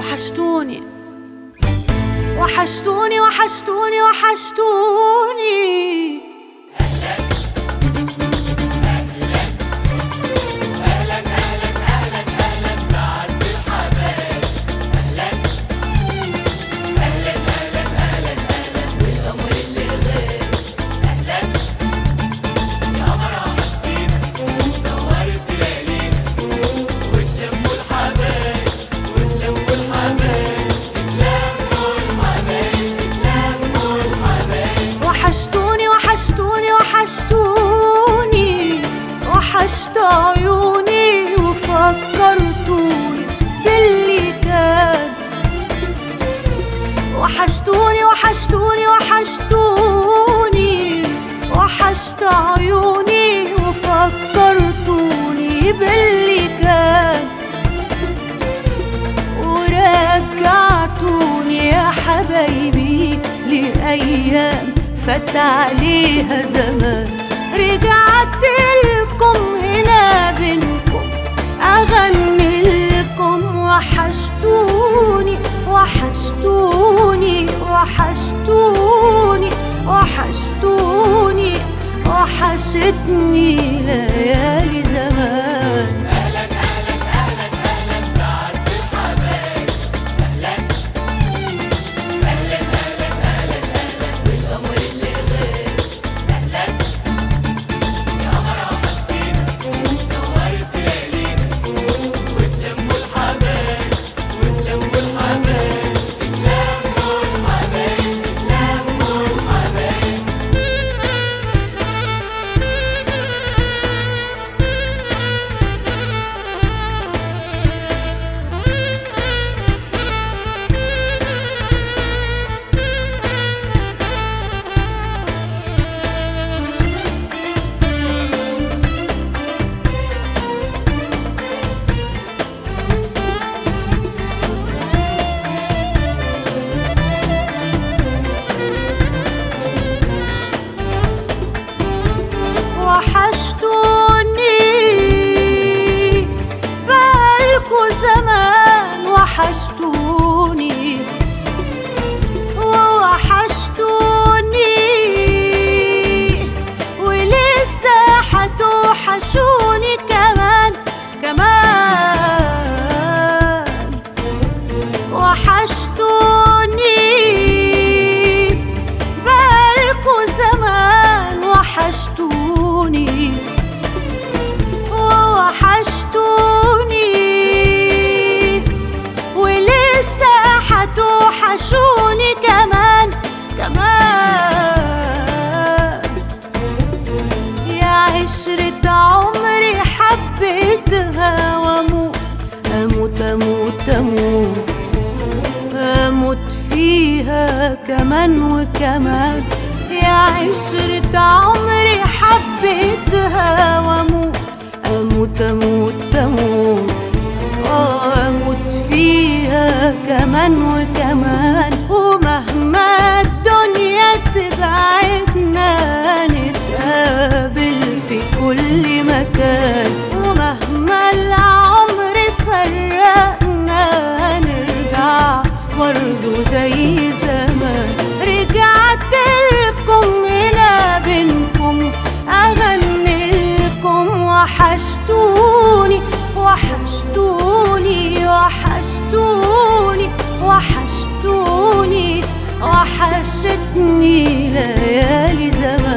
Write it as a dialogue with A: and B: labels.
A: وحشتوني وحشتوني وحشتوني وحشتوني. وحشت عيوني وفكرتوني باللي كان. وحشتوني وحشتوني وحشتوني وحشت عيوني وفكرتوني باللي كان. ورجعتوني يا حبايبي لأيام فات عليها زمان. رجعت لكم هنا بينكم أغني لكم. وحشتوني وحشتوني وحشتوني وحشتوني وحشتني ليالي زمان. وحشتوني بقالكوا زمان. وحشتوني ووحشتوني ولسه هتوحشوني كمان كمان. وحشتوني بقالكوا زمان. وحشتوني ووحشتوني ولسه هتوحشوني كمان كمان. يا عشرة عمري حبيتها واموت اموت اموت اموت اموت فيها كمان وكمان. يا عشرة عمري حبيتها واموت اموت اموت اموت اموت فيها كمان وكمان. ومهما الدنيا تبعدنا نتقابل في كل مكان. ومهما العمر فرقنا نرجع برضو زي زمان. رجعت لكم هنا بينكم أغني لكم. وحشتوني وحشتوني وحشتوني وحشتوني وحشتني ليالي زمان.